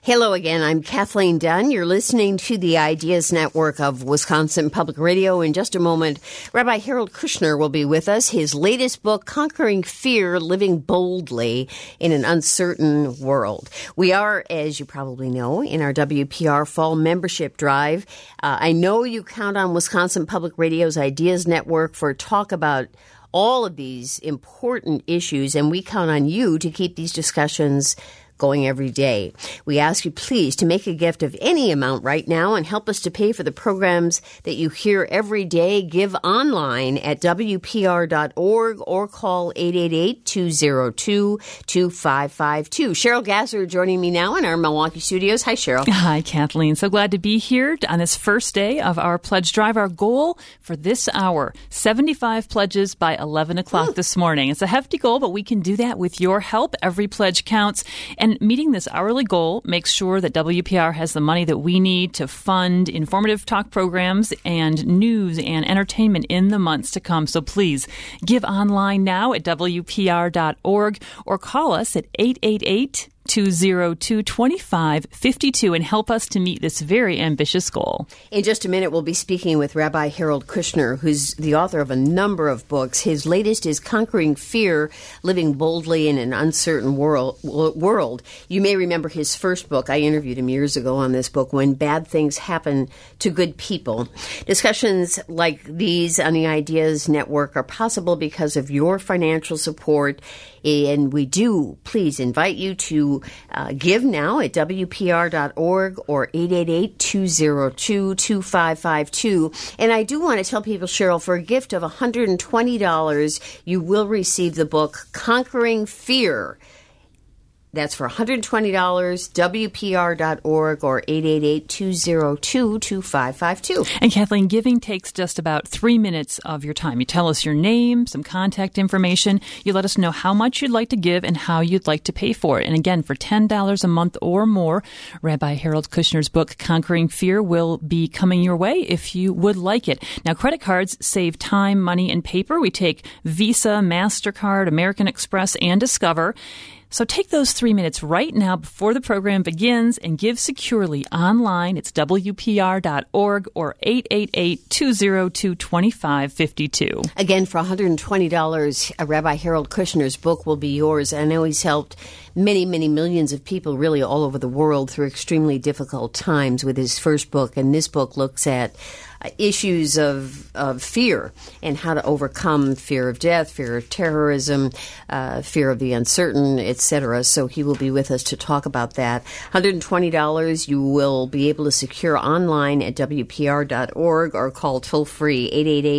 Hello again. I'm Kathleen Dunn. You're listening to the Ideas Network of Wisconsin Public Radio. In just a moment, Rabbi Harold Kushner will be with us. His latest book, Conquering Fear, Living Boldly in an Uncertain World. We are, as you probably know, in our WPR Fall Membership Drive. I know you count on Wisconsin Public Radio's Ideas Network for talk about all of these important issues, and we count on you to keep these discussions going every day. We ask you please to make a gift of any amount right now and help us to pay for the programs that you hear every day. Give online at WPR.org or call 888-202-2552. Cheryl Gasser joining me now in our Milwaukee studios. Hi, Cheryl. Hi, Kathleen. So glad to be here on this first day of our pledge drive. Our goal for this hour, 75 pledges by 11 o'clock this morning. It's a hefty goal, but we can do that with your help. Every pledge counts. And meeting this hourly goal makes sure that WPR has the money that we need to fund informative talk programs and news and entertainment in the months to come. So please give online now at WPR.org or call us at 888-202-2552 and help us to meet this very ambitious goal. In just a minute, we'll be speaking with Rabbi Harold Kushner, who's the author of a number of books. His latest is Conquering Fear, Living Boldly in an Uncertain World. You may remember his first book. I interviewed him years ago on this book, When Bad Things Happen to Good People. Discussions like these on the Ideas Network are possible because of your financial support. And we do, please, invite you to give now at WPR.org or 888-202-2552. And I do want to tell people, Cheryl, for a gift of $120, you will receive the book Conquering Fear. That's for $120, WPR.org or 888-202-2552. And Kathleen, giving takes just about 3 minutes of your time. You tell us your name, some contact information. You let us know how much you'd like to give and how you'd like to pay for it. And again, for $10 a month or more, Rabbi Harold Kushner's book, Conquering Fear, will be coming your way if you would like it. Now, credit cards save time, money, and paper. We take Visa, MasterCard, American Express, and Discover. So take those 3 minutes right now before the program begins and give securely online. It's WPR.org or 888-202-2552. Again, for $120, Rabbi Harold Kushner's book will be yours. I know he's helped many, many millions of people really all over the world through extremely difficult times with his first book. And this book looks at issues of fear and how to overcome fear of death, fear of terrorism, fear of the uncertain, etc. So he will be with us to talk about that. $120 you will be able to secure online at WPR.org or call toll-free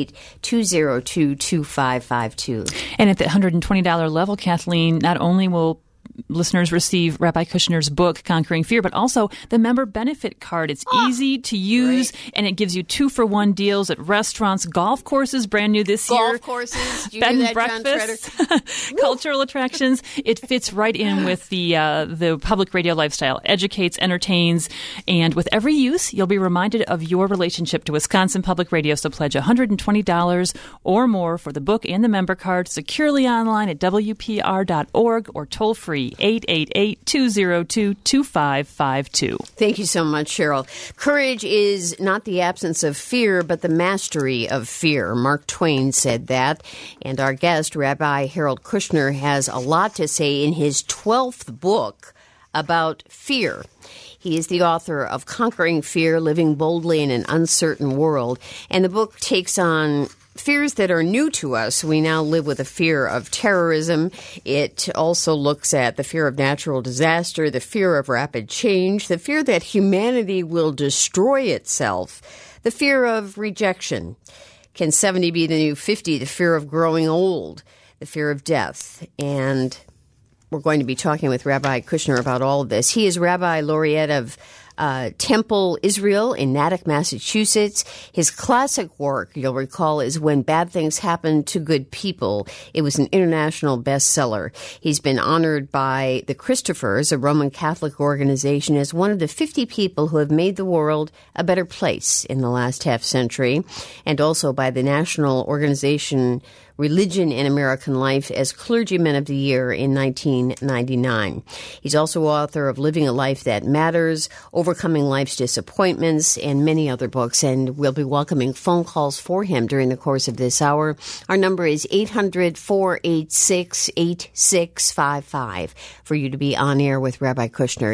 888-202-2552. And at the $120 level, Kathleen, not only will listeners receive Rabbi Kushner's book, Conquering Fear, but also the member benefit card. It's easy to use, and it gives you 2-for-1 deals at restaurants, golf courses, brand new this year. Golf courses, bed and breakfast, cultural attractions. It fits right in with the public radio lifestyle. Educates, entertains, and with every use, you'll be reminded of your relationship to Wisconsin Public Radio. So pledge $120 or more for the book and the member card securely online at WPR.org or toll-free 888-202-2552. Thank you so much, Cheryl. Courage is not the absence of fear, but the mastery of fear. Mark Twain said that. And our guest, Rabbi Harold Kushner, has a lot to say in his 12th book about fear. He is the author of Conquering Fear, Living Boldly in an Uncertain World. And the book takes on fears that are new to us. We now live with a fear of terrorism. It also looks at the fear of natural disaster, the fear of rapid change, the fear that humanity will destroy itself, the fear of rejection. Can 70 be the new 50? The fear of growing old, the fear of death. And we're going to be talking with Rabbi Kushner about all of this. He is Rabbi Laureate of Temple Israel in Natick, Massachusetts. His classic work, you'll recall, is When Bad Things Happen to Good People. It was an international bestseller. He's been honored by the Christophers, a Roman Catholic organization, as one of the 50 people who have made the world a better place in the last half century, and also by the National Organization Religion in American Life as Clergyman of the Year in 1999. He's also author of Living a Life That Matters, Overcoming Life's Disappointments, and many other books. And we'll be welcoming phone calls for him during the course of this hour. Our number is 800-486-8655 for you to be on air with Rabbi Kushner.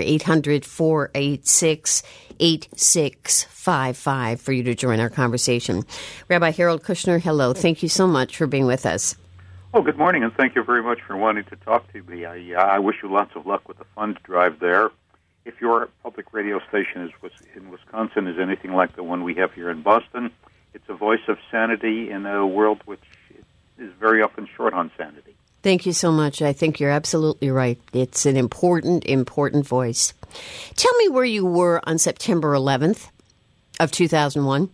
800-486-8655 for you to join our conversation. Rabbi Harold Kushner, hello. Thank you so much for being with us. Oh, good morning, and thank you very much for wanting to talk to me. I wish you lots of luck with the fund drive there. If your public radio station in Wisconsin is anything like the one we have here in Boston, it's a voice of sanity in a world which is very often short on sanity. Thank you so much. I think you're absolutely right. It's an important voice. Tell me where you were on September 11th of 2001.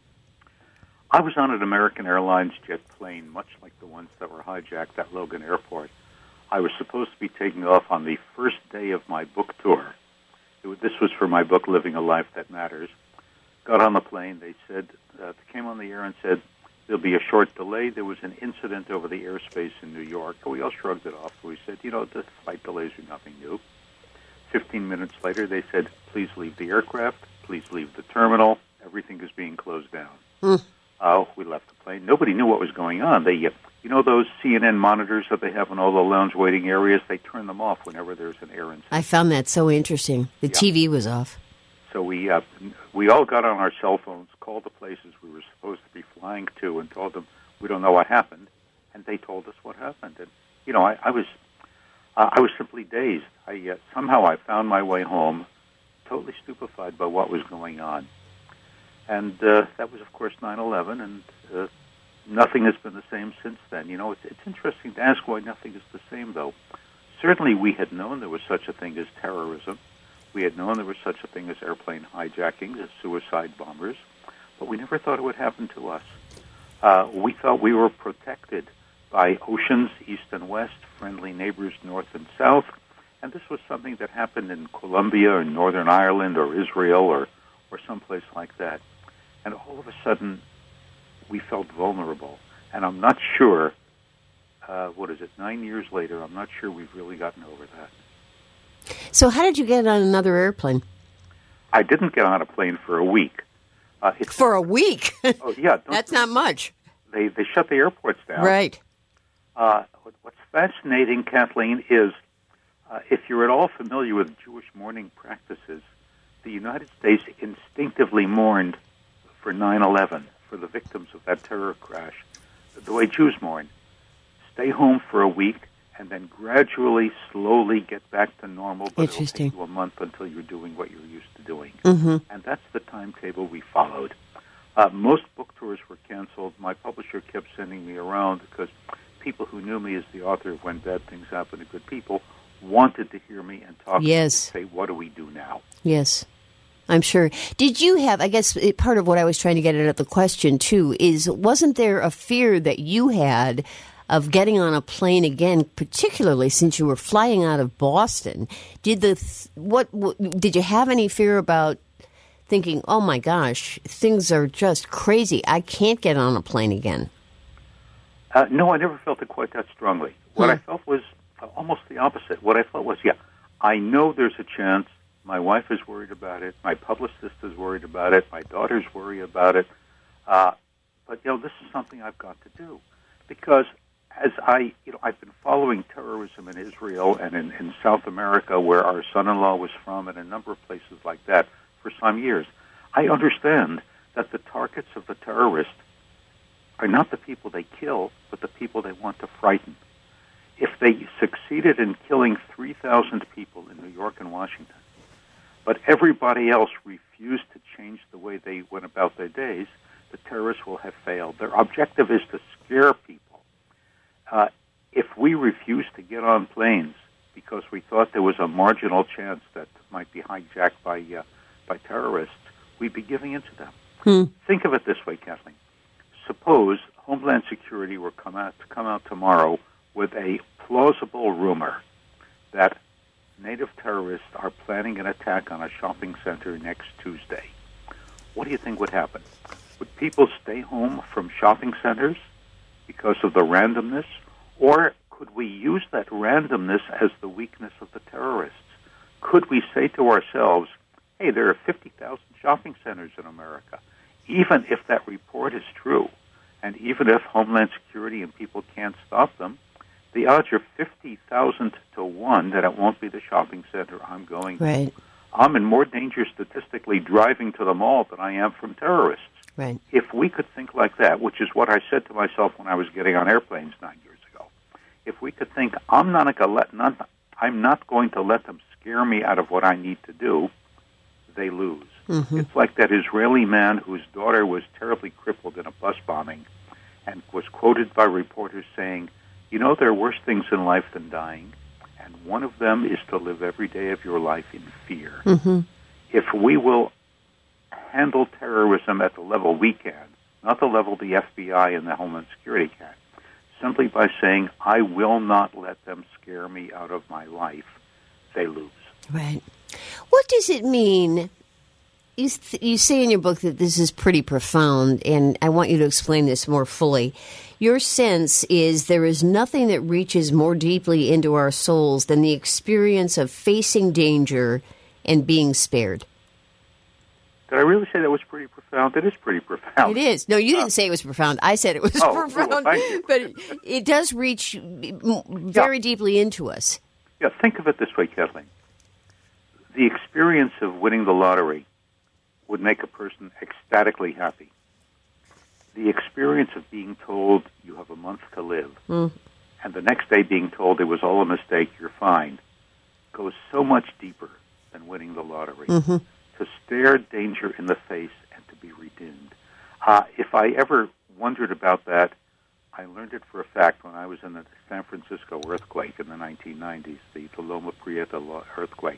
I was on an American Airlines jet plane, much like the ones that were hijacked at Logan Airport. I was supposed to be taking off on the first day of my book tour. This was for my book, Living a Life That Matters. Got on the plane. They came on the air and said, there'll be a short delay. There was an incident over the airspace in New York. We all shrugged it off. We said, the flight delays are nothing new. 15 minutes later, they said, please leave the aircraft. Please leave the terminal. Everything is being closed down. We left the plane. Nobody knew what was going on. They, those CNN monitors that they have in all the lounge waiting areas, they turn them off whenever there's an air incident. I found that so interesting. The TV was off. So we all got on our cell phones, called the places we were supposed to be flying to, and told them we don't know what happened, and they told us what happened. And I was simply dazed. Somehow I found my way home, totally stupefied by what was going on. And that was, of course, 9/11, and nothing has been the same since then. It's interesting to ask why nothing is the same, though. Certainly we had known there was such a thing as terrorism. We had known there was such a thing as airplane hijackings, as suicide bombers, but we never thought it would happen to us. We thought we were protected by oceans, east and west, friendly neighbors, north and south, and this was something that happened in Colombia or Northern Ireland or Israel or someplace like that. And all of a sudden, we felt vulnerable. And I'm not sure, 9 years later, I'm not sure we've really gotten over that. So how did you get on another airplane? I didn't get on a plane for a week. For a week? Oh, yeah. That's not much. They shut the airports down. Right. What's fascinating, Kathleen, is if you're at all familiar with Jewish mourning practices, the United States instinctively mourned for 9/11, for the victims of that terror crash, the way Jews mourn. Stay home for a week and then gradually, slowly get back to normal, but it'll take you a month until you're doing what you're used to doing. Mm-hmm. And that's the timetable we followed. Most book tours were canceled. My publisher kept sending me around because people who knew me as the author of When Bad Things Happen to Good People wanted to hear me and talk to me and say, what do we do now? Yes. I'm sure. Did you have, I guess part of what I was trying to get at the question, too, is wasn't there a fear that you had of getting on a plane again, particularly since you were flying out of Boston? Did you have any fear about thinking, oh, my gosh, things are just crazy. I can't get on a plane again? No, I never felt it quite that strongly. What I felt was almost the opposite. What I felt was, I know there's a chance. My wife is worried about it. My publicist is worried about it. My daughters worry about it. But, this is something I've got to do. Because as I've been following terrorism in Israel and in South America, where our son-in-law was from, and a number of places like that for some years, I understand that the targets of the terrorists are not the people they kill, but the people they want to frighten. If they succeeded in killing 3,000 people in New York and Washington, but everybody else refused to change the way they went about their days, the terrorists will have failed. Their objective is to scare people. If we refuse to get on planes because we thought there was a marginal chance that might be hijacked by terrorists, we'd be giving in to them. Think of it this way, Kathleen. Suppose Homeland Security were come out tomorrow with a plausible rumor that native terrorists are planning an attack on a shopping center next Tuesday. What do you think would happen? Would people stay home from shopping centers? because of the randomness? Or could we use that randomness as the weakness of the terrorists? Could we say to ourselves, hey, there are 50,000 shopping centers in America. Even if that report is true, and even if Homeland Security and people can't stop them, the odds are 50,000 to 1 that it won't be the shopping center I'm going to. Right. I'm in more danger statistically driving to the mall than I am from terrorists. Right. If we could think like that, which is what I said to myself when I was getting on airplanes 9 years ago, if we could think, I'm not going to let them scare me out of what I need to do, they lose. Mm-hmm. It's like that Israeli man whose daughter was terribly crippled in a bus bombing and was quoted by reporters saying, you know, there are worse things in life than dying, and one of them is to live every day of your life in fear. Mm-hmm. If we will handle terrorism at the level we can, not the level the FBI and the Homeland Security can, simply by saying, I will not let them scare me out of my life, they lose. Right. What does it mean? You say in your book that this is pretty profound, and I want you to explain this more fully. Your sense is there is nothing that reaches more deeply into our souls than the experience of facing danger and being spared. Did I really say that was pretty profound? It is pretty profound. It is. No, you didn't say it was profound. I said it was profound. Well, thank you. But it does reach very deeply into us. Yeah, think of it this way, Kathleen. The experience of winning the lottery would make a person ecstatically happy. The experience of being told you have a month to live, and the next day being told it was all a mistake, you're fine, goes so much deeper than winning the lottery. Mm-hmm. To stare danger in the face and to be redeemed. If I ever wondered about that, I learned it for a fact when I was in the San Francisco earthquake in the 1990s, the Loma Prieta earthquake.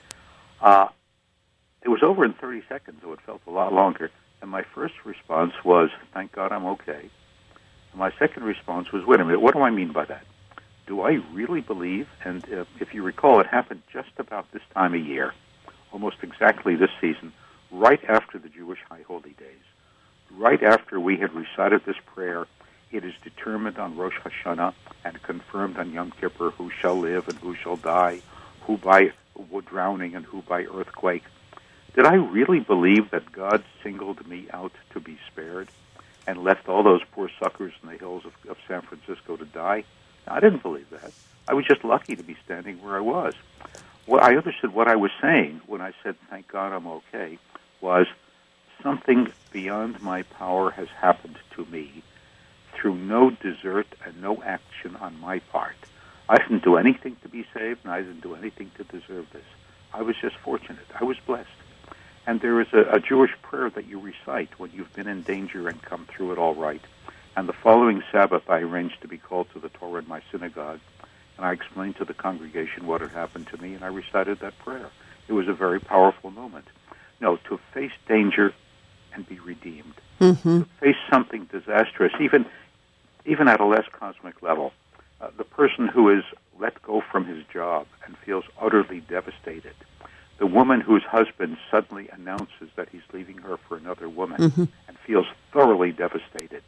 It was over in 30 seconds, though it felt a lot longer. And my first response was, thank God I'm okay. And my second response was, wait a minute, what do I mean by that? Do I really believe, and if you recall, it happened just about this time of year, almost exactly this season, right after the Jewish High Holy Days, right after we had recited this prayer, it is determined on Rosh Hashanah and confirmed on Yom Kippur who shall live and who shall die, who by drowning and who by earthquake. Did I really believe that God singled me out to be spared and left all those poor suckers in the hills of San Francisco to die? No, I didn't believe that. I was just lucky to be standing where I was. What I understood what I was saying when I said, thank God I'm okay, was something beyond my power has happened to me through no desert and no action on my part. I didn't do anything to be saved, and I didn't do anything to deserve this. I was just fortunate. I was blessed. And there is a Jewish prayer that you recite when you've been in danger and come through it all right. And the following Sabbath, I arranged to be called to the Torah in my synagogue, and I explained to the congregation what had happened to me, and I recited that prayer. It was a very powerful moment. No, to face danger and be redeemed. Mm-hmm. To face something disastrous, even at a less cosmic level. The person who is let go from his job and feels utterly devastated. The woman whose husband suddenly announces that he's leaving her for another woman and feels thoroughly devastated.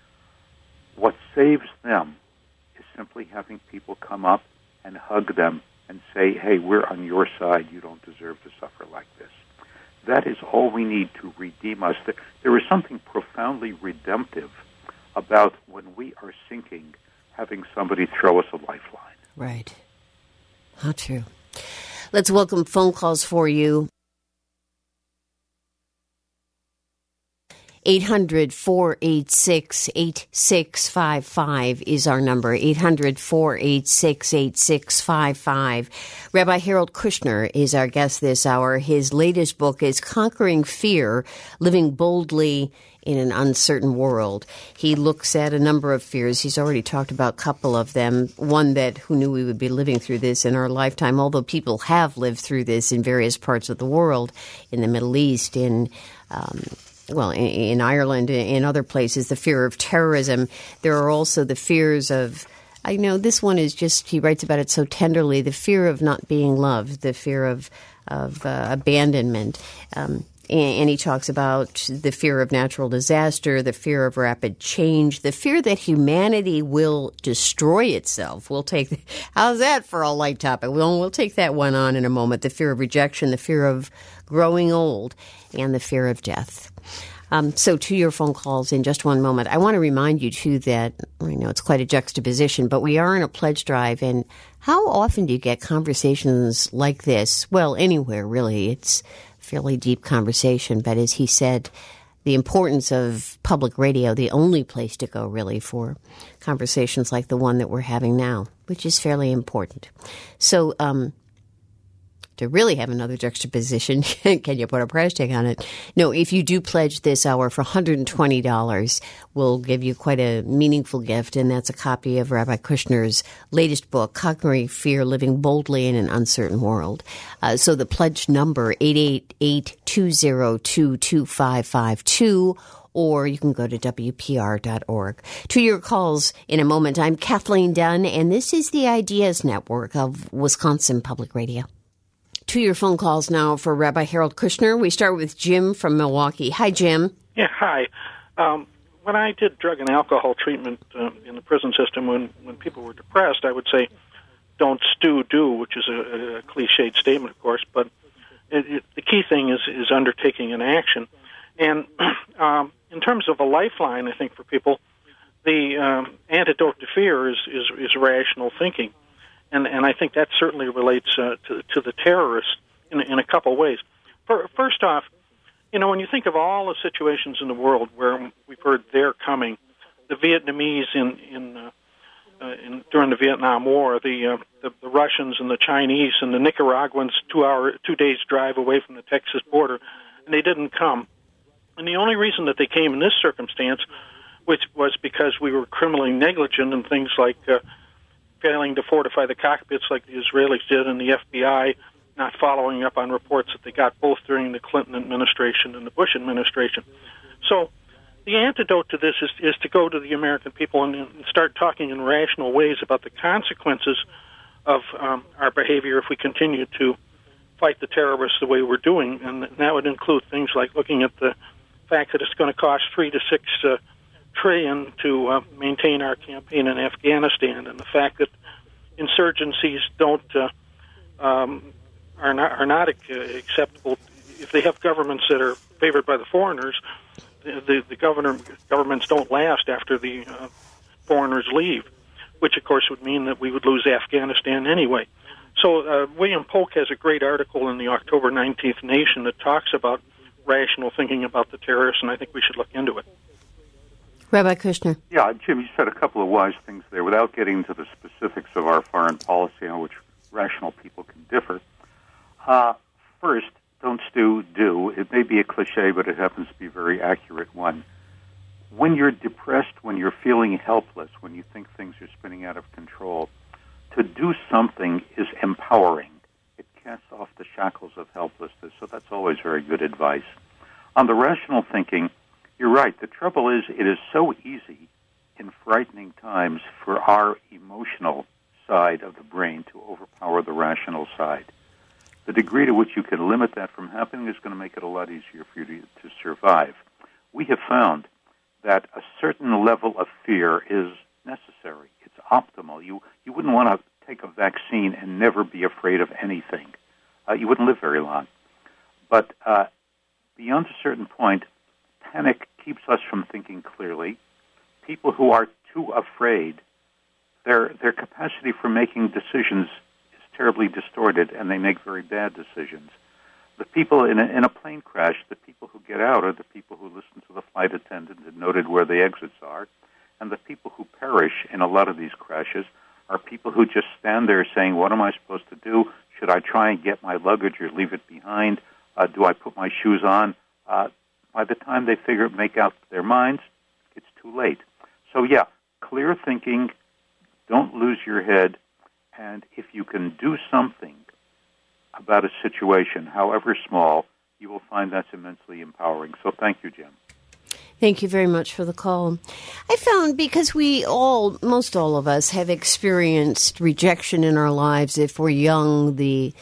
What saves them is simply having people come up and hug them and say, hey, we're on your side. You don't deserve to suffer like this. That is all we need to redeem us. There is something profoundly redemptive about when we are sinking, having somebody throw us a lifeline. Right. How true. Let's welcome phone calls for you. 800-486-8655 is our number. 800-486-8655. Rabbi Harold Kushner is our guest this hour. His latest book is Conquering Fear, Living Boldly in an Uncertain World. He looks at a number of fears. He's already talked about a couple of them. One that who knew we would be living through this in our lifetime, although people have lived through this in various parts of the world, in the Middle East, in Ireland, in other places, the fear of terrorism. There are also the fears of, I know this one is just, he writes about it so tenderly, the fear of not being loved, the fear of abandonment. And he talks about the fear of natural disaster, the fear of rapid change, the fear that humanity will destroy itself. How's that for a light topic? We'll take that one on in a moment. The fear of rejection, the fear of growing old, and the fear of death. So to your phone calls in just one moment. I want to remind you, too, that I know it's quite a juxtaposition, but we are in a pledge drive. And how often do you get conversations like this? Well, anywhere, really. It's fairly deep conversation. But as he said, the importance of public radio, the only place to go, really, for conversations like the one that we're having now, which is fairly important. So, to really have another juxtaposition, can you put a price tag on it? No, if you do pledge this hour for $120, we'll give you quite a meaningful gift, and that's a copy of Rabbi Kushner's latest book, Conquering Fear, Living Boldly in an Uncertain World. So the pledge number, 888-202-2552, or you can go to WPR.org. To your calls in a moment. I'm Kathleen Dunn, and this is the Ideas Network of Wisconsin Public Radio. To your phone calls now for Rabbi Harold Kushner. We start with Jim from Milwaukee. Hi, Jim. Yeah, hi. When I did drug and alcohol treatment in the prison system, when people were depressed, I would say, don't do, which is a cliched statement, of course, but the key thing is undertaking an action. And in terms of a lifeline, I think, for people, the antidote to fear is rational thinking. And I think that certainly relates to the terrorists in a couple ways. First off, when you think of all the situations in the world where we've heard they're coming, the Vietnamese during the Vietnam War, the Russians and the Chinese and the Nicaraguans 2 days drive away from the Texas border, and they didn't come. And the only reason that they came in this circumstance, which was because we were criminally negligent in things like failing to fortify the cockpits like the Israelis did, and the FBI not following up on reports that they got both during the Clinton administration and the Bush administration. So the antidote to this is to go to the American people and start talking in rational ways about the consequences of our behavior if we continue to fight the terrorists the way we're doing. And that would include things like looking at the fact that it's going to cost $3 to $6 trillion to maintain our campaign in Afghanistan, and the fact that insurgencies are not acceptable if they have governments that are favored by the foreigners. The governments don't last after the foreigners leave, which of course would mean that we would lose Afghanistan anyway. So William Polk has a great article in the October 19th Nation that talks about rational thinking about the terrorists, and I think we should look into it. Rabbi Kushner. Yeah, Jim, you said a couple of wise things there without getting into the specifics of our foreign policy on which rational people can differ. First, don't do. It may be a cliche, but it happens to be a very accurate one. When you're depressed, when you're feeling helpless, when you think things are spinning out of control, to do something is empowering. It casts off the shackles of helplessness, so that's always very good advice. On the rational thinking, you're right. The trouble is it is so easy in frightening times for our emotional side of the brain to overpower the rational side. The degree to which you can limit that from happening is going to make it a lot easier for you to survive. We have found that a certain level of fear is necessary. It's optimal. You wouldn't want to take a vaccine and never be afraid of anything. You wouldn't live very long. But beyond a certain point, panic keeps us from thinking clearly. People who are too afraid, their capacity for making decisions is terribly distorted, and they make very bad decisions. The people in a plane crash, the people who get out are the people who listen to the flight attendant and noted where the exits are, and the people who perish in a lot of these crashes are people who just stand there saying, what am I supposed to do? Should I try and get my luggage or leave it behind? Do I put my shoes on? By the time they make out their minds, it's too late. So, yeah, clear thinking, don't lose your head, and if you can do something about a situation, however small, you will find that's immensely empowering. So thank you, Jim. Thank you very much for the call. I found because most all of us have experienced rejection in our lives. If we're young, the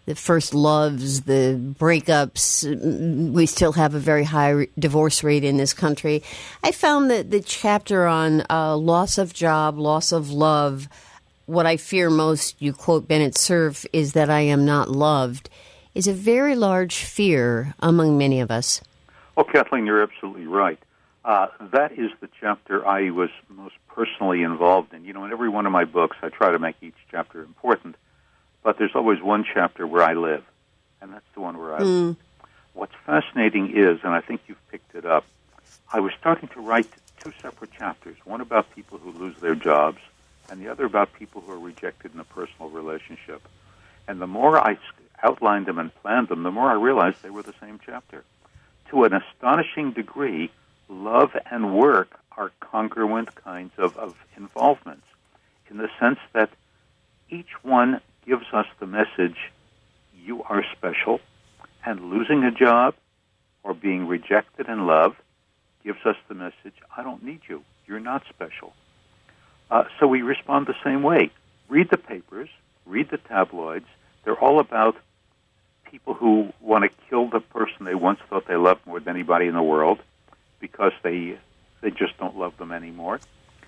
first loves, the breakups. We still have a very high divorce rate in this country. I found that the chapter on loss of job, loss of love, what I fear most, you quote Bennett Cerf, is that I am not loved, is a very large fear among many of us. Oh, Kathleen, you're absolutely right. That is the chapter I was most personally involved in. In every one of my books, I try to make each chapter important. But there's always one chapter where I live, and that's the one where I live. What's fascinating is, and I think you've picked it up, I was starting to write two separate chapters, one about people who lose their jobs, and the other about people who are rejected in a personal relationship. And the more I outlined them and planned them, the more I realized they were the same chapter. To an astonishing degree, love and work are congruent kinds of involvements, in the sense that each one gives us the message, you are special, and losing a job or being rejected in love gives us the message, I don't need you, you're not special. So we respond the same way. Read the papers, read the tabloids, they're all about people who want to kill the person they once thought they loved more than anybody in the world because they just don't love them anymore,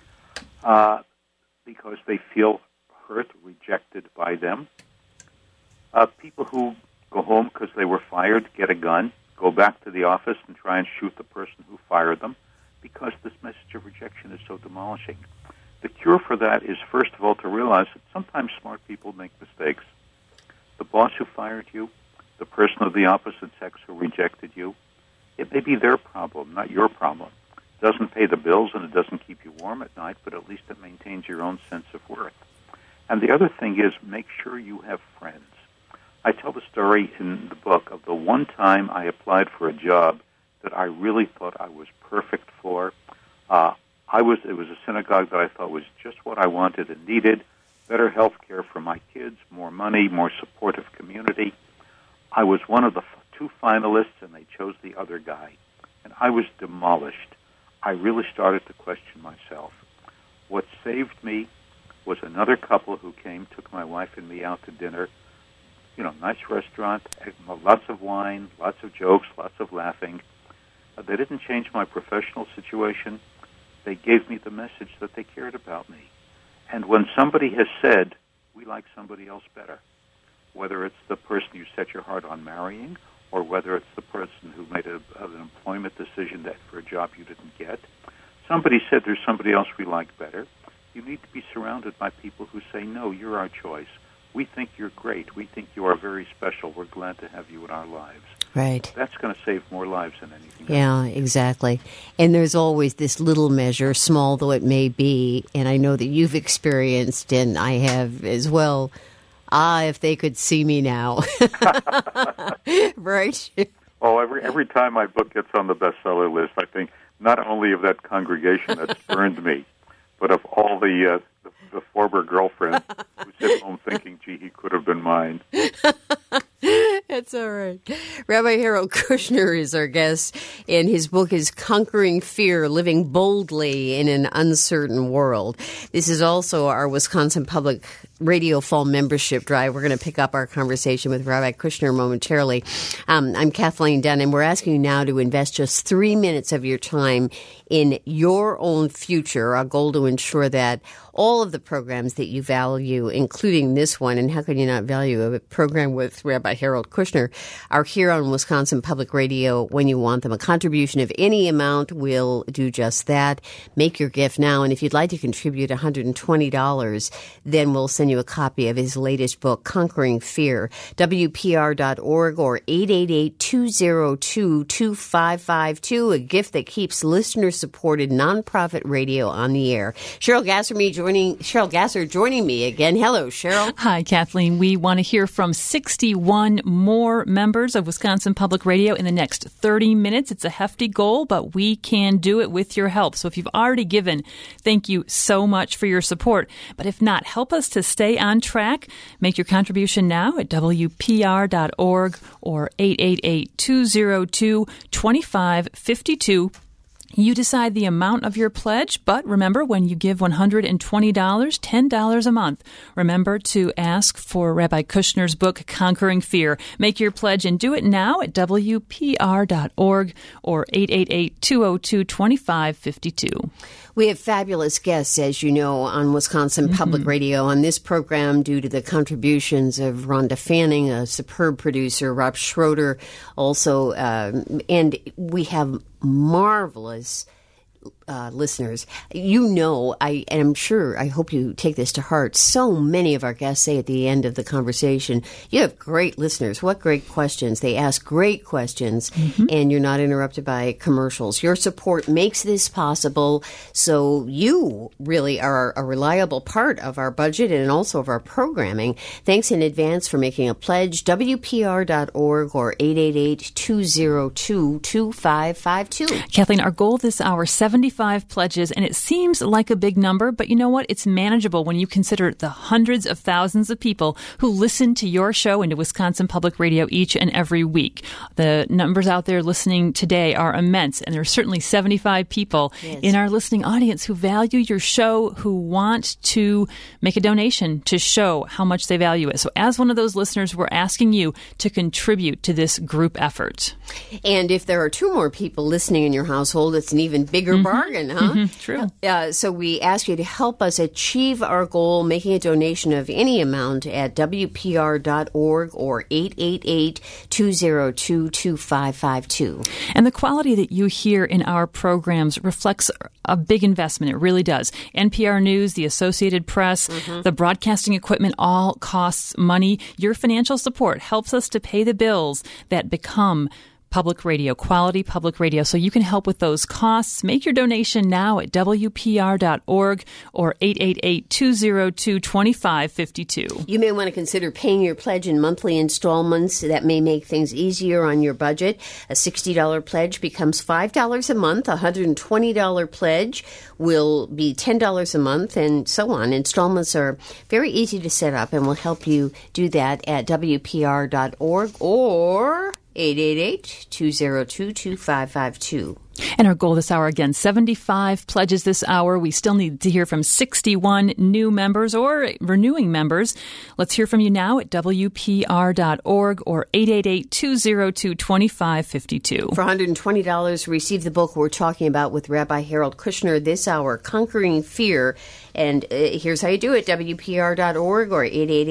because they feel hurt, rejected by them. People who go home because they were fired, get a gun, go back to the office and try and shoot the person who fired them because this message of rejection is so demolishing. The cure for that is, first of all, to realize that sometimes smart people make mistakes. The boss who fired you, the person of the opposite sex who rejected you, it may be their problem, not your problem. It doesn't pay the bills and it doesn't keep you warm at night, but at least it maintains your own sense of worth. And the other thing is, make sure you have friends. I tell the story in the book of the one time I applied for a job that I really thought I was perfect for. It was a synagogue that I thought was just what I wanted and needed, better health care for my kids, more money, more supportive community. I was one of the two finalists, and they chose the other guy. And I was demolished. I really started to question myself. What saved me was another couple who came, took my wife and me out to dinner. Nice restaurant, lots of wine, lots of jokes, lots of laughing. They didn't change my professional situation. They gave me the message that they cared about me. And when somebody has said, we like somebody else better, whether it's the person you set your heart on marrying or whether it's the person who made an employment decision that for a job you didn't get, somebody said there's somebody else we like better. You need to be surrounded by people who say, no, you're our choice. We think you're great. We think you are very special. We're glad to have you in our lives. Right. That's going to save more lives than anything else. Yeah, exactly. And there's always this little measure, small though it may be, and I know that you've experienced, and I have as well. If they could see me now. Right? Oh, every time my book gets on the bestseller list, I think not only of that congregation that spurned me, but of all the former girlfriends who sit home thinking, gee, he could have been mine. That's all right. Rabbi Harold Kushner is our guest, and his book is Conquering Fear, Living Boldly in an Uncertain World. This is also our Wisconsin Public Radio Fall Membership Drive. We're going to pick up our conversation with Rabbi Kushner momentarily. I'm Kathleen Dunn, and we're asking you now to invest just 3 minutes of your time in your own future, a goal to ensure that all of the programs that you value, including this one, and how can you not value a program with Rabbi Harold Kushner, are here on Wisconsin Public Radio when you want them. A contribution of any amount will do just that. Make your gift now, and if you'd like to contribute $120, then we'll send you a copy of his latest book, Conquering Fear, WPR.org or 888-202-2552, a gift that keeps listener-supported nonprofit radio on the air. Cheryl Gasser joining me again. Hello, Cheryl. Hi, Kathleen. We want to hear from 61 more members of Wisconsin Public Radio in the next 30 minutes. It's a hefty goal, but we can do it with your help. So if you've already given, thank you so much for your support. But if not, help us to stay on track. Make your contribution now at WPR.org or 888-202-2552. You decide the amount of your pledge, but remember, when you give $120, $10 a month, remember to ask for Rabbi Kushner's book, Conquering Fear. Make your pledge and do it now at WPR.org or 888-202-2552. We have fabulous guests, as you know, on Wisconsin Public Radio on this program due to the contributions of Rhonda Fanning, a superb producer, Rob Schroeder also, and we have marvelous listeners. You know, I hope you take this to heart. So many of our guests say at the end of the conversation, you have great listeners. What great questions. They ask great questions, and you're not interrupted by commercials. Your support makes this possible, so you really are a reliable part of our budget and also of our programming. Thanks in advance for making a pledge. WPR.org or 888-202-2552. Kathleen, our goal this hour, 75 pledges, and it seems like a big number, but you know what? It's manageable when you consider the hundreds of thousands of people who listen to your show and to Wisconsin Public Radio each and every week. The numbers out there listening today are immense, and there are certainly 75 people in our listening audience who value your show, who want to make a donation to show how much they value it. So as one of those listeners, we're asking you to contribute to this group effort. And if there are two more people listening in your household, it's an even bigger bargain, huh? True. So we ask you to help us achieve our goal, making a donation of any amount at WPR.org or 888-202-2552. And the quality that you hear in our programs reflects a big investment. It really does. NPR News, the Associated Press, the broadcasting equipment all costs money. Your financial support helps us to pay the bills that become public radio, quality public radio. So you can help with those costs. Make your donation now at WPR.org or 888-202-2552. You may want to consider paying your pledge in monthly installments. That may make things easier on your budget. A $60 pledge becomes $5 a month. A $120 pledge will be $10 a month, and so on. Installments are very easy to set up, and we'll help you do that at WPR.org or 888-202-2552. And our goal this hour, again, 75 pledges this hour. We still need to hear from 61 new members or renewing members. Let's hear from you now at WPR.org or 888-202-2552. For $120, receive the book we're talking about with Rabbi Harold Kushner this hour, Conquering Fear. And here's how you do it, WPR.org or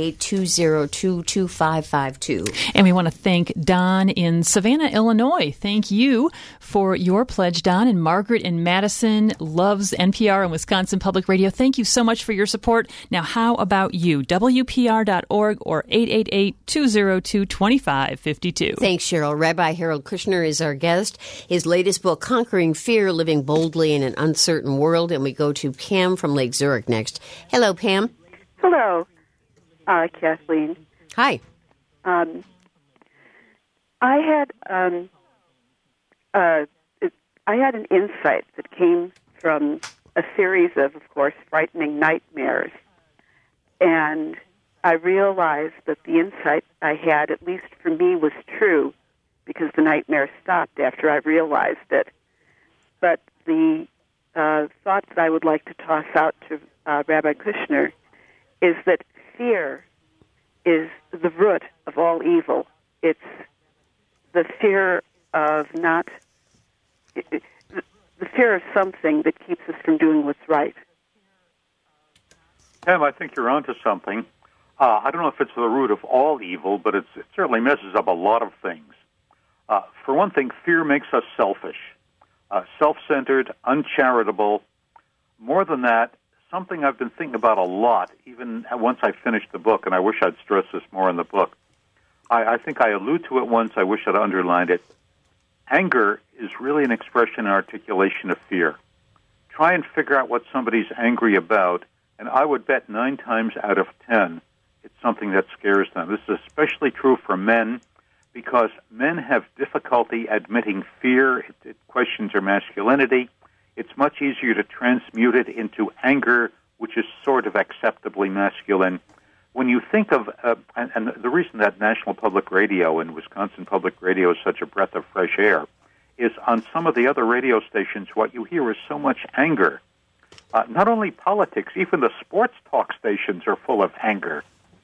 888-202-2552. And we want to thank Don in Savannah, Illinois. Thank you for your pledge, Don. And Margaret in Madison loves NPR and Wisconsin Public Radio. Thank you so much for your support. Now, how about you? WPR.org or 888-202-2552. Thanks, Cheryl. Rabbi Harold Kushner is our guest. His latest book, Conquering Fear, Living Boldly in an Uncertain World. And we go to Pam from Lake Zurich next. Hello, Pam. Hello, Kathleen. Hi. I had an insight that came from a series of course, frightening nightmares, and I realized that the insight I had, at least for me, was true because the nightmare stopped after I realized it. But the thought that I would like to toss out to Rabbi Kushner is that fear is the root of all evil. It's the fear of the fear of something that keeps us from doing what's right. Pam, I think you're onto something. I don't know if it's the root of all evil, but it certainly messes up a lot of things. For one thing, fear makes us selfish, self-centered, uncharitable. More than that, something I've been thinking about a lot, even once I finished the book, and I wish I'd stressed this more in the book. I think I allude to it once. I wish I'd underlined it. Anger is really an expression and articulation of fear. Try and figure out what somebody's angry about, and I would bet 9 times out of 10 it's something that scares them. This is especially true for men because men have difficulty admitting fear. It questions their masculinity. It's much easier to transmute it into anger, which is sort of acceptably masculine. When you think of, and the reason that National Public Radio and Wisconsin Public Radio is such a breath of fresh air is on some of the other radio stations, what you hear is so much anger. Not only politics, even the sports talk stations are full of anger.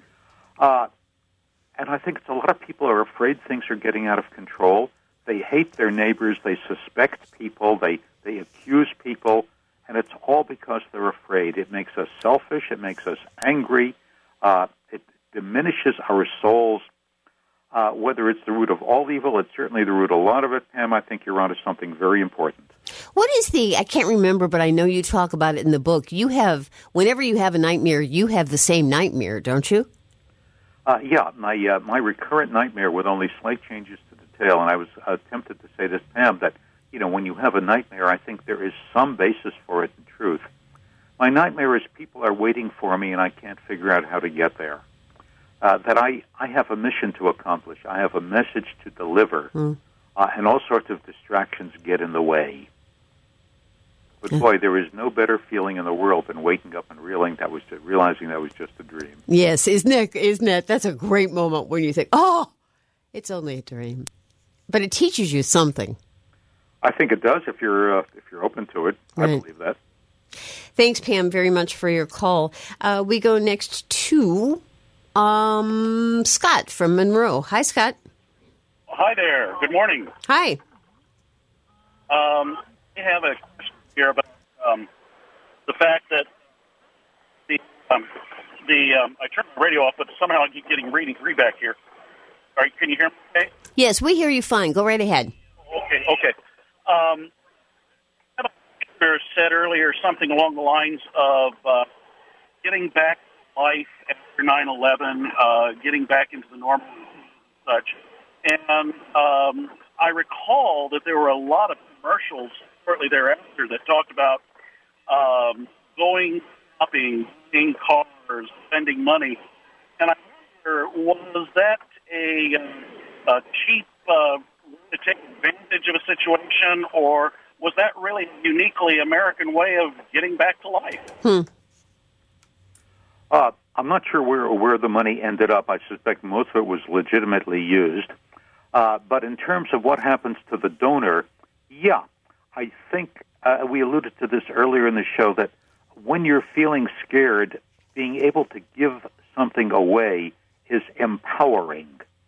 And I think it's a lot of people are afraid things are getting out of control. They hate their neighbors. They suspect people. They accuse people. And it's all because they're afraid. It makes us selfish. It makes us angry. It diminishes our souls. Whether it's the root of all evil, it's certainly the root of a lot of it. Pam, I think you're onto something very important. What is I can't remember, but I know you talk about it in the book. Whenever you have a nightmare, you have the same nightmare, don't you? Yeah, my recurrent nightmare with only slight changes to detail, and I was tempted to say this, Pam, that, when you have a nightmare, I think there is some basis for it in truth. My nightmare is people are waiting for me and I can't figure out how to get there. That I have a mission to accomplish. I have a message to deliver, and all sorts of distractions get in the way. But boy, there is no better feeling in the world than waking up and realizing that was just a dream. Yes, isn't it? That's a great moment when you think, oh, it's only a dream. But it teaches you something. I think it does if you're open to it. Right. I believe that. Thanks, Pam, very much for your call. We go next to Scott from Monroe. Hi, Scott. Hi there. Good morning. Hi. I have a question here about the fact that I turned the radio off, but somehow I keep getting readback here. All right, can you hear me okay? Yes, we hear you fine. Go right ahead. Okay. Said earlier something along the lines of getting back to life after 9/11, getting back into the normal and such. And I recall that there were a lot of commercials shortly thereafter that talked about going shopping, buying cars, spending money. And I wonder, was that a cheap to take advantage of a situation, or was that really a uniquely American way of getting back to life? I'm not sure where the money ended up. I suspect most of it was legitimately used. But in terms of what happens to the donor, yeah, I think we alluded to this earlier in the show, that when you're feeling scared, being able to give something away is empowering.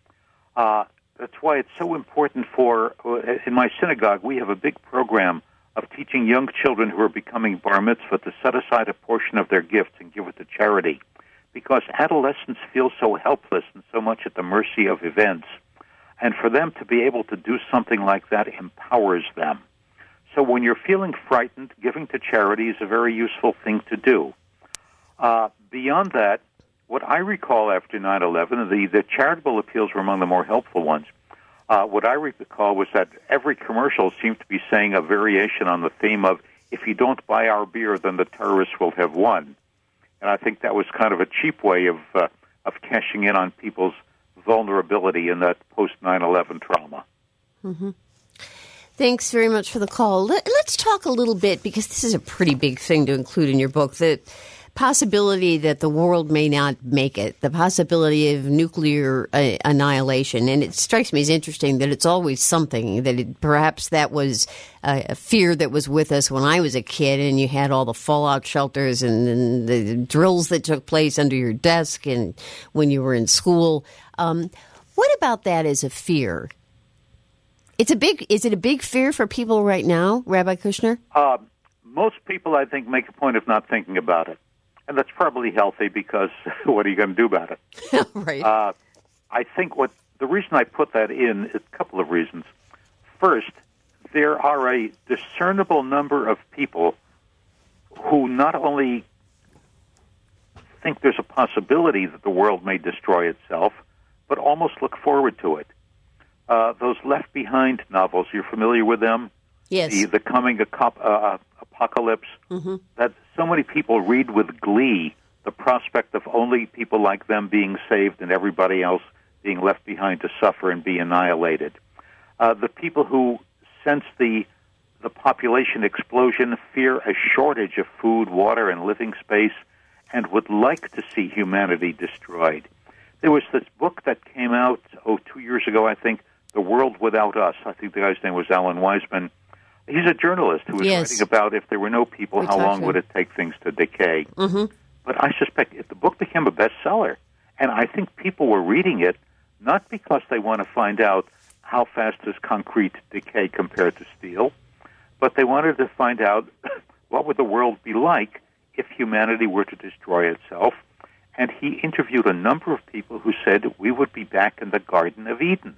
That's why it's so important in my synagogue, we have a big program of teaching young children who are becoming bar mitzvah to set aside a portion of their gifts and give it to charity. Because adolescents feel so helpless and so much at the mercy of events. And for them to be able to do something like that empowers them. So when you're feeling frightened, giving to charity is a very useful thing to do. Beyond that, what I recall after 9/11, the charitable appeals were among the more helpful ones. What I recall was that every commercial seemed to be saying a variation on the theme of, if you don't buy our beer, then the terrorists will have won. And I think that was kind of a cheap way of cashing in on people's vulnerability in that post-9/11 trauma. Mm-hmm. Thanks very much for the call. Let's talk a little bit, because this is a pretty big thing to include in your book, the possibility that the world may not make it, the possibility of nuclear annihilation. And it strikes me as interesting that it's always something, that perhaps that was a fear that was with us when I was a kid, and you had all the fallout shelters and the drills that took place under your desk and when you were in school. What about that as a fear? Is it a big fear for people right now, Rabbi Kushner? Most people, I think, make a point of not thinking about it. And that's probably healthy, because what are you going to do about it? Right. I think the reason I put that in is a couple of reasons. First, there are a discernible number of people who not only think there's a possibility that the world may destroy itself, but almost look forward to it. Those Left Behind novels, you're familiar with them? Yes. The coming apocalypse, that so many people read with glee the prospect of only people like them being saved and everybody else being left behind to suffer and be annihilated. The people who sense the population explosion fear a shortage of food, water, and living space, and would like to see humanity destroyed. There was this book that came out, 2 years ago, I think, The World Without Us. I think the guy's name was Alan Weisman. He's a journalist who was writing about if there were no people, how long would it take things to decay. Mm-hmm. But I suspect if the book became a bestseller, and I think people were reading it not because they want to find out how fast does concrete decay compared to steel, but they wanted to find out what would the world be like if humanity were to destroy itself. And he interviewed a number of people who said we would be back in the Garden of Eden.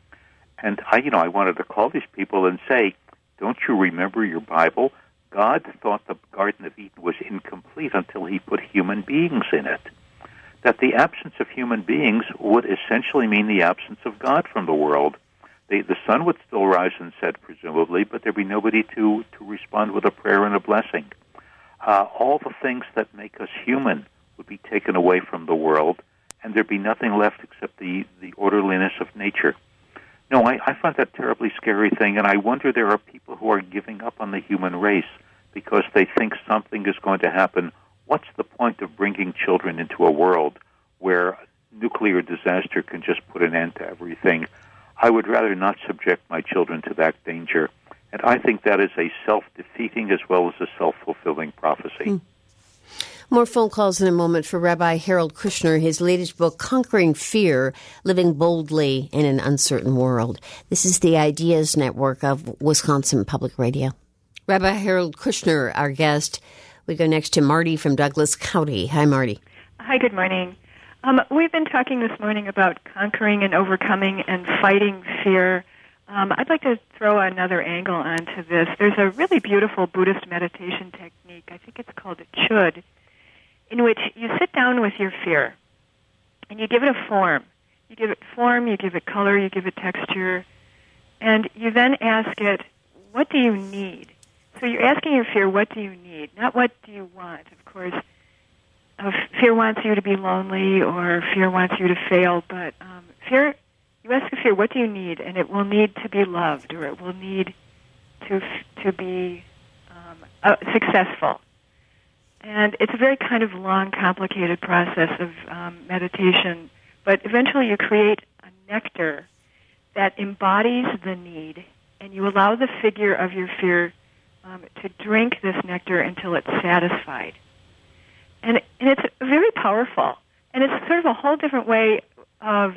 And I wanted to call these people and say, don't you remember your Bible? God thought the Garden of Eden was incomplete until he put human beings in it. That the absence of human beings would essentially mean the absence of God from the world. The sun would still rise and set, presumably, but there'd be nobody to respond with a prayer and a blessing. All the things that make us human would be taken away from the world, and there'd be nothing left except the orderliness of nature. No, I find that a terribly scary thing, and I wonder there are people who are giving up on the human race because they think something is going to happen. What's the point of bringing children into a world where nuclear disaster can just put an end to everything? I would rather not subject my children to that danger. And I think that is a self-defeating as well as a self-fulfilling prophecy. More phone calls in a moment for Rabbi Harold Kushner, his latest book, Conquering Fear, Living Boldly in an Uncertain World. This is the Ideas Network of Wisconsin Public Radio. Rabbi Harold Kushner, our guest. We go next to Marty from Douglas County. Hi, Marty. Hi, good morning. We've been talking this morning about conquering and overcoming and fighting fear. I'd like to throw another angle onto this. There's a really beautiful Buddhist meditation technique. I think it's called Chud, in which you sit down with your fear and you give it a form. You give it form, you give it color, you give it texture, and you then ask it, what do you need? So you're asking your fear, what do you need? Not what do you want. Of course, fear wants you to be lonely or fear wants you to fail, but fear, you ask the fear, what do you need? And it will need to be loved, or it will need to be successful. And it's a very kind of long, complicated process of meditation, but eventually you create a nectar that embodies the need, and you allow the figure of your fear to drink this nectar until it's satisfied. And it's very powerful. And it's sort of a whole different way of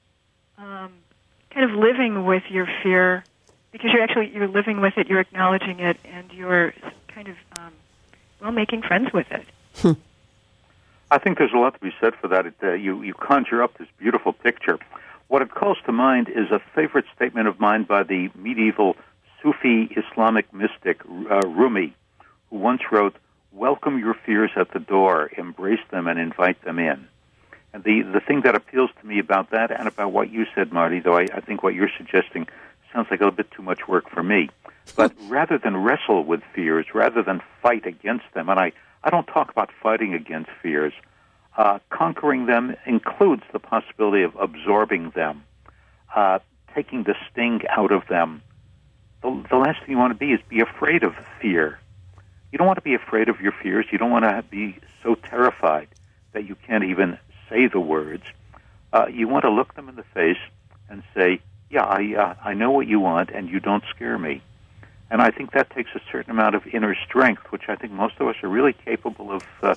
kind of living with your fear, because you're living with it, you're acknowledging it, and you're kind of, making friends with it. I think there's a lot to be said for that. You conjure up this beautiful picture. What it calls to mind is a favorite statement of mine by the medieval Sufi Islamic mystic Rumi, who once wrote, "Welcome your fears at the door, embrace them and invite them in." And the thing that appeals to me about that and about what you said, Marty, though I think what you're suggesting sounds like a little bit too much work for me, but rather than wrestle with fears, rather than fight against them, and I don't talk about fighting against fears, conquering them includes the possibility of absorbing them, taking the sting out of them. The last thing you want to be is be afraid of fear. You don't want to be afraid of your fears. You don't want to be so terrified that you can't even say the words. You want to look them in the face and say, I know what you want, and you don't scare me. And I think that takes a certain amount of inner strength, which I think most of us are really capable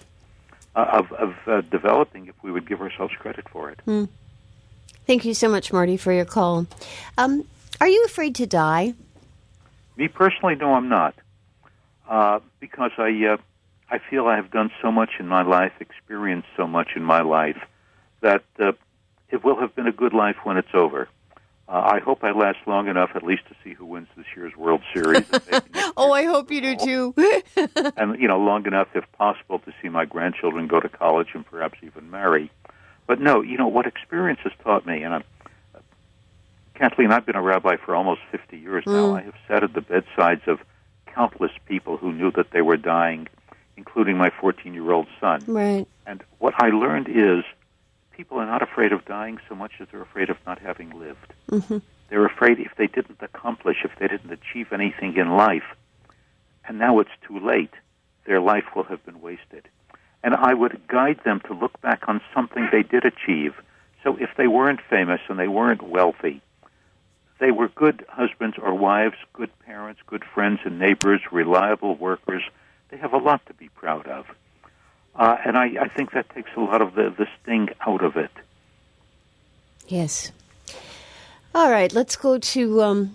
of developing if we would give ourselves credit for it. Thank you so much, Marty, for your call. Are you afraid to die? Me personally, no, I'm not. Because I feel I have done so much in my life, experienced so much in my life, that it will have been a good life when it's over. I hope I last long enough at least to see who wins this year's World Series. Oh, I hope you do too. And, long enough, if possible, to see my grandchildren go to college and perhaps even marry. But no, what experience has taught me, and Kathleen, I've been a rabbi for almost 50 years now. I have sat at the bedsides of countless people who knew that they were dying, including my 14-year-old son. Right. And what I learned is people are not afraid of dying so much as they're afraid of not having lived. Mm-hmm. They're afraid if they didn't accomplish, if they didn't achieve anything in life, and now it's too late, their life will have been wasted. And I would guide them to look back on something they did achieve. So if they weren't famous and they weren't wealthy, they were good husbands or wives, good parents, good friends and neighbors, reliable workers. They have a lot to be proud of. And I think that takes a lot of the sting out of it. Yes. All right, let's go to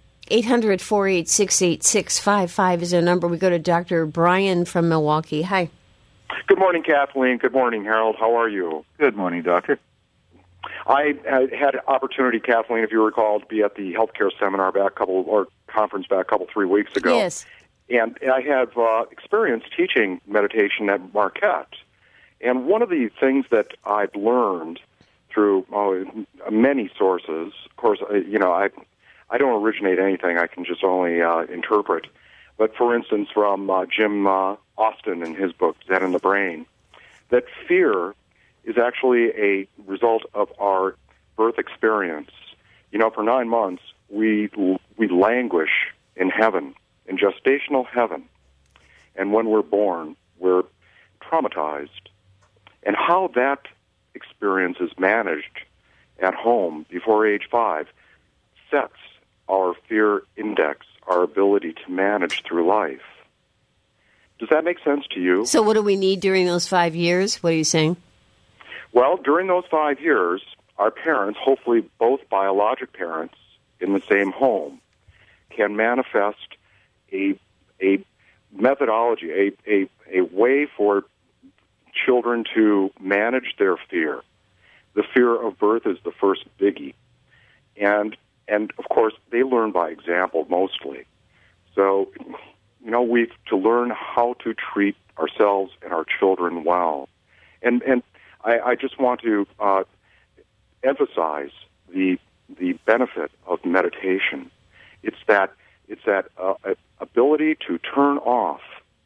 800-486-8655 is our number. We go to Dr. Brian from Milwaukee. Hi. Good morning, Kathleen. Good morning, Harold. How are you? Good morning, Doctor. I had an opportunity, Kathleen, if you recall, to be at the healthcare seminar conference back 3 weeks ago. Yes. And I have experience teaching meditation at Marquette. And one of the things that I've learned through many sources, of course, I don't originate anything. I can just only interpret. But for instance, from Jim Austin in his book, Zen in the Brain, that fear is actually a result of our birth experience. For 9 months, we languish in heaven, in gestational heaven. And when we're born, we're traumatized. And how that experience is managed at home before age 5 sets our fear index, our ability to manage through life. Does that make sense to you? So what do we need during those 5 years? What are you saying? Well, during those 5 years, our parents, hopefully both biologic parents in the same home, can manifest a methodology, a way for children to manage their fear. The fear of birth is the first biggie. And of course, they learn by example mostly. So, we've to learn how to treat ourselves and our children well. And I just want to emphasize the benefit of meditation. It's that ability to turn off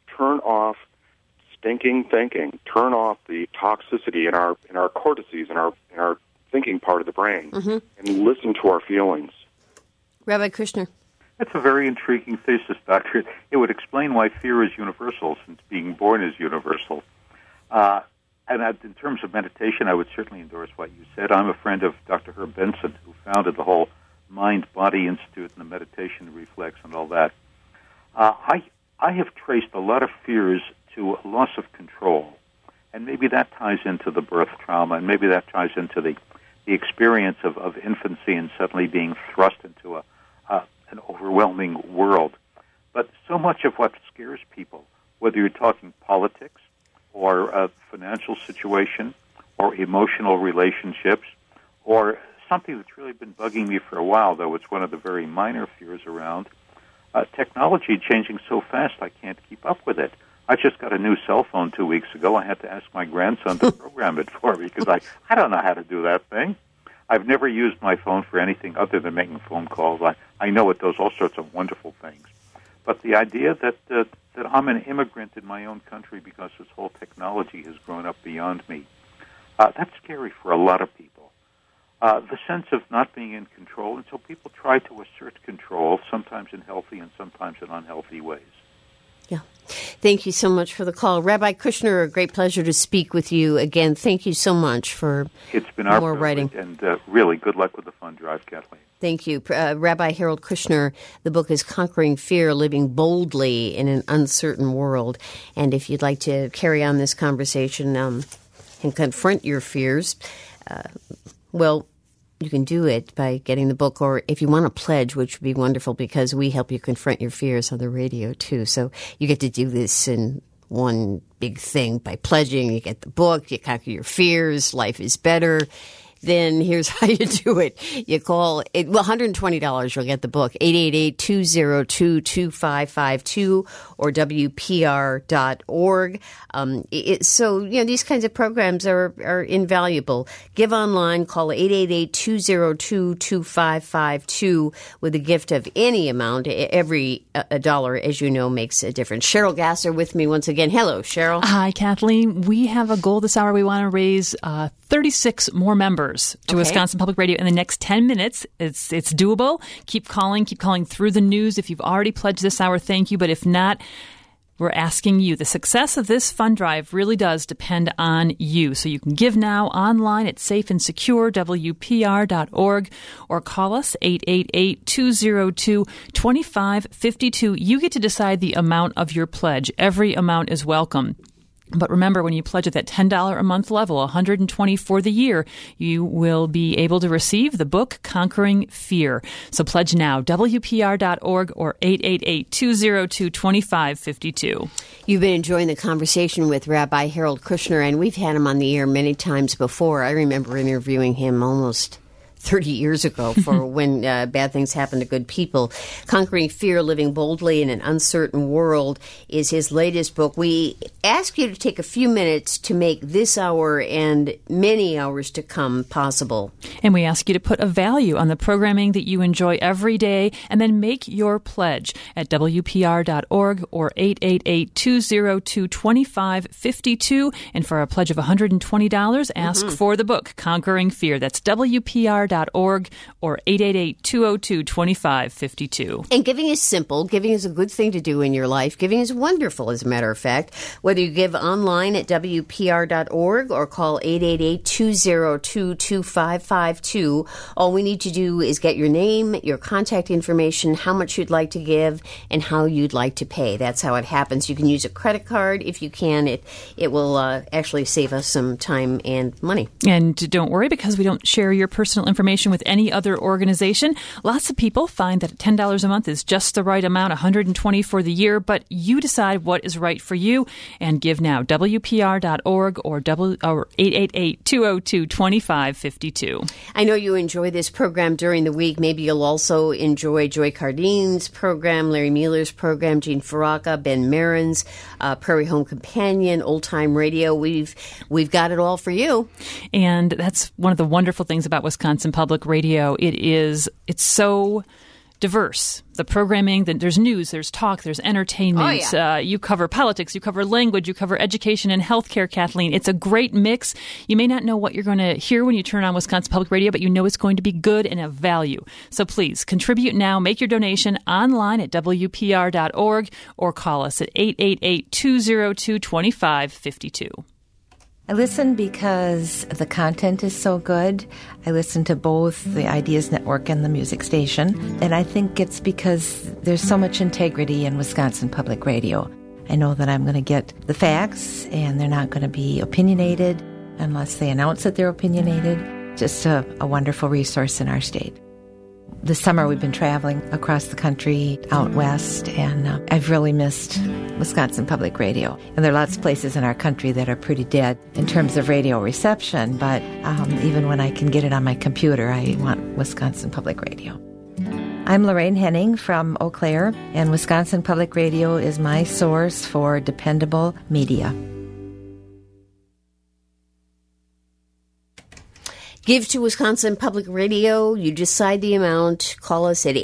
stinking thinking, turn off the toxicity in our cortices, in our thinking part of the brain, and listen to our feelings. Rabbi Kushner. That's a very intriguing thesis, Doctor. It would explain why fear is universal, since being born is universal. And in terms of meditation, I would certainly endorse what you said. I'm a friend of Dr. Herb Benson, who founded the whole Mind-Body Institute and the meditation reflex and all that. I have traced a lot of fears to a loss of control, and maybe that ties into the birth trauma, and maybe that ties into the experience of infancy and suddenly being thrust into an overwhelming world. But so much of what scares people, whether you're talking politics or a financial situation or emotional relationships or something that's really been bugging me for a while, though it's one of the very minor fears around, technology changing so fast I can't keep up with it. I just got a new cell phone 2 weeks ago. I had to ask my grandson to program it for me because I don't know how to do that thing. I've never used my phone for anything other than making phone calls. I know it does all sorts of wonderful things. But the idea that I'm an immigrant in my own country because this whole technology has grown up beyond me, that's scary for a lot of people. The sense of not being in control, and so people try to assert control, sometimes in healthy and sometimes in unhealthy ways. Yeah. Thank you so much for the call. Rabbi Kushner, a great pleasure to speak with you again. Thank you so much for It's been our more privilege, writing. And really good luck with the fund drive, Kathleen. Thank you. Rabbi Harold Kushner, the book is Conquering Fear, Living Boldly in an Uncertain World. And if you'd like to carry on this conversation and confront your fears, you can do it by getting the book, or if you want to pledge, which would be wonderful because we help you confront your fears on the radio too. So you get to do this in one big thing. By pledging, you get the book, you conquer your fears, life is better. Then here's how you do it. You call it, $120, you'll get the book, 888-202-2552 or WPR.org. So, these kinds of programs are invaluable. Give online, call 888-202-2552 with a gift of any amount. Every dollar, as you know, makes a difference. Cheryl Gasser with me once again. Hello, Cheryl. Hi, Kathleen. We have a goal this hour. We want to raise 36 more members to Wisconsin Public Radio in the next 10 minutes. It's doable. Keep calling through the news. If you've already pledged this hour, thank you. But if not, we're asking you. The success of this fund drive really does depend on you. So you can give now online at safeandsecureWPR.org or call us 888-202-2552. You get to decide the amount of your pledge. Every amount is welcome. But remember, when you pledge at that $10 a month level, $120 for the year, you will be able to receive the book, Conquering Fear. So pledge now, WPR.org or 888-202-2552. You've been enjoying the conversation with Rabbi Harold Kushner, and we've had him on the air many times before. I remember interviewing him almost 30 years ago for when bad things happen to good people. Conquering Fear, Living Boldly in an Uncertain World is his latest book. We ask you to take a few minutes to make this hour and many hours to come possible. And we ask you to put a value on the programming that you enjoy every day and then make your pledge at WPR.org or 888-202-2552. And for a pledge of $120, ask for the book, Conquering Fear. That's WPR.org or 888-202-2552. And giving is simple. Giving is a good thing to do in your life. Giving is wonderful, as a matter of fact. Whether you give online at WPR.org or call 888-202-2552, all we need to do is get your name, your contact information, how much you'd like to give, and how you'd like to pay. That's how it happens. You can use a credit card if you can. It will actually save us some time and money. And don't worry, because we don't share your personal information with any other organization. Lots of people find that $10 a month is just the right amount, $120 for the year, but you decide what is right for you and give now. WPR.org or 888-202-2552. I know you enjoy this program during the week. Maybe you'll also enjoy Joy Cardine's program, Larry Mueller's program, Gene Faraka, Ben Marin's Prairie Home Companion, Old Time Radio. We've got it all for you. And that's one of the wonderful things about Wisconsin Public Radio. It's so diverse. The programming, there's news, there's talk, there's entertainment. Oh, yeah. You cover politics, you cover language, you cover education and healthcare, Kathleen. It's a great mix. You may not know what you're going to hear when you turn on Wisconsin Public Radio, but you know it's going to be good and of value. So please contribute now. Make your donation online at WPR.org or call us at 888-202-2552. I listen because the content is so good. I listen to both the Ideas Network and the music station. And I think it's because there's so much integrity in Wisconsin Public Radio. I know that I'm going to get the facts, and they're not going to be opinionated unless they announce that they're opinionated. Just a wonderful resource in our state. This summer we've been traveling across the country, out west, and I've really missed Wisconsin Public Radio. And there are lots of places in our country that are pretty dead in terms of radio reception, but even when I can get it on my computer, I want Wisconsin Public Radio. I'm Lorraine Henning from Eau Claire, and Wisconsin Public Radio is my source for dependable media. Give to Wisconsin Public Radio. You decide the amount. Call us at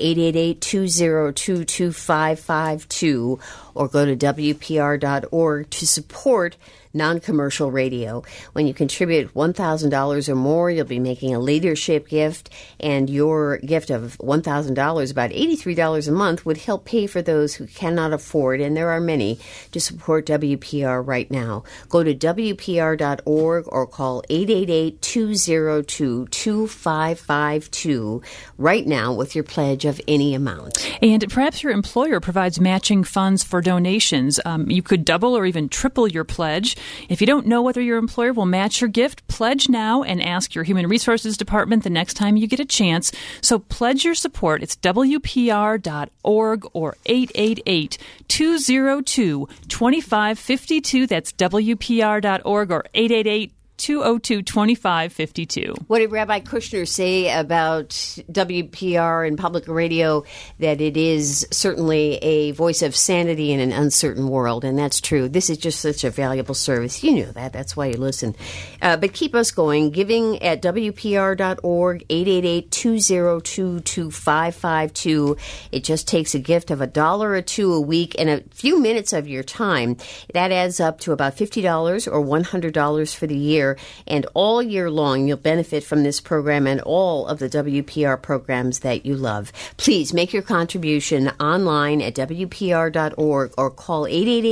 888-202-2552 or go to WPR.org to support non-commercial radio. When you contribute $1,000 or more, you'll be making a leadership gift, and your gift of $1,000, about $83 a month, would help pay for those who cannot afford, and there are many, to support WPR right now. Go to WPR.org or call 888-202-2552 right now with your pledge of any amount. And perhaps your employer provides matching funds for donations. You could double or even triple your pledge. If you don't know whether your employer will match your gift, pledge now and ask your Human Resources Department the next time you get a chance. So pledge your support. It's WPR.org or 888-202-2552. That's WPR.org or 888-202-2552. What did Rabbi Kushner say about WPR and public radio? That it is certainly a voice of sanity in an uncertain world, and that's true. This is just such a valuable service. You know that. That's why you listen. But keep us going. Giving at WPR.org, 888-202-2552. It just takes a gift of $1 or $2 a week and a few minutes of your time. That adds up to about $50 or $100 for the year. year. And all year long, you'll benefit from this program and all of the WPR programs that you love. Please make your contribution online at WPR.org or call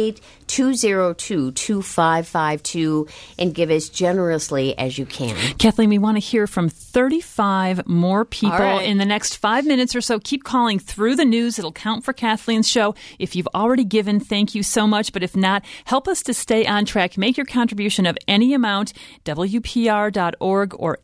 888-202-2552 and give as generously as you can. Kathleen, we want to hear from 35 more people in the next 5 minutes or so. Keep calling through the news. It'll count for Kathleen's show. If you've already given, thank you so much. But if not, help us to stay on track. Make your contribution of any amount, WPR.org or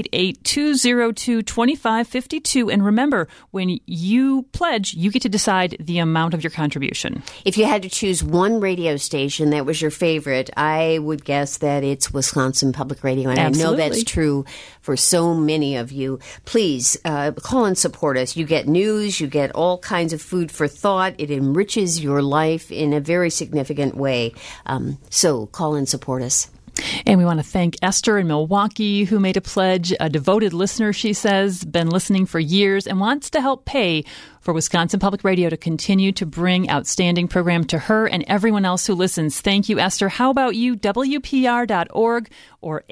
888-202-2552. And remember, when you pledge, you get to decide the amount of your contribution. If you had to choose one radio station that was your favorite, I would guess that it's Wisconsin Public Radio. And Absolutely. I know that's true for so many of you. Please call and support us. You get news, you get all kinds of food for thought. It enriches your life in a very significant way. So call and support us. And we want to thank Esther in Milwaukee, who made a pledge, a devoted listener, she says, been listening for years and wants to help pay for Wisconsin Public Radio to continue to bring outstanding program to her and everyone else who listens. Thank you, Esther. How about you? WPR.org or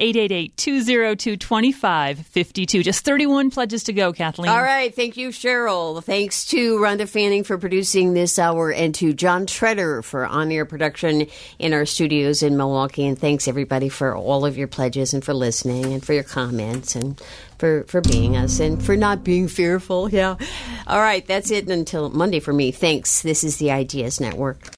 888-202-2552. Just 31 pledges to go, Kathleen. All right. Thank you, Cheryl. Thanks to Rhonda Fanning for producing this hour and to John Treader for on-air production in our studios in Milwaukee. And thanks, everybody, for all of your pledges and for listening and for your comments and for being us and for not being fearful. Yeah. All right. That's it until Monday for me. Thanks. This is the Ideas Network.